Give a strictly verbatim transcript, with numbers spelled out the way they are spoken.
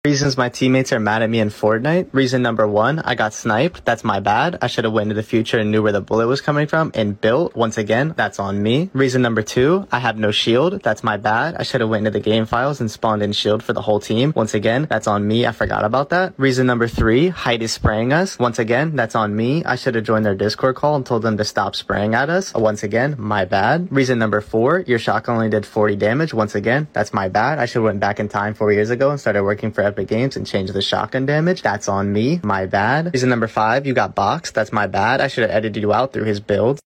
Reasons my teammates are mad at me in Fortnite. Reason number one, I got sniped. That's my bad. I should have went into the future and knew where the bullet was coming from and built. Once again, that's on me. Reason number two, I have no shield. That's my bad. I should have went into the game files and spawned in shield for the whole team. Once again, that's on me. I forgot about that. Reason number three, Height is spraying us. Once again, that's on me. I should have joined their Discord call and told them to stop spraying at us. Once again, my bad. Reason number four, your shotgun only did forty damage. Once again, that's my bad. I should have went back in time four years ago and started working for Epic Games and changed the shotgun damage. That's on me. My bad. Reason number five, you got boxed. That's my bad. I should have edited you out through his build.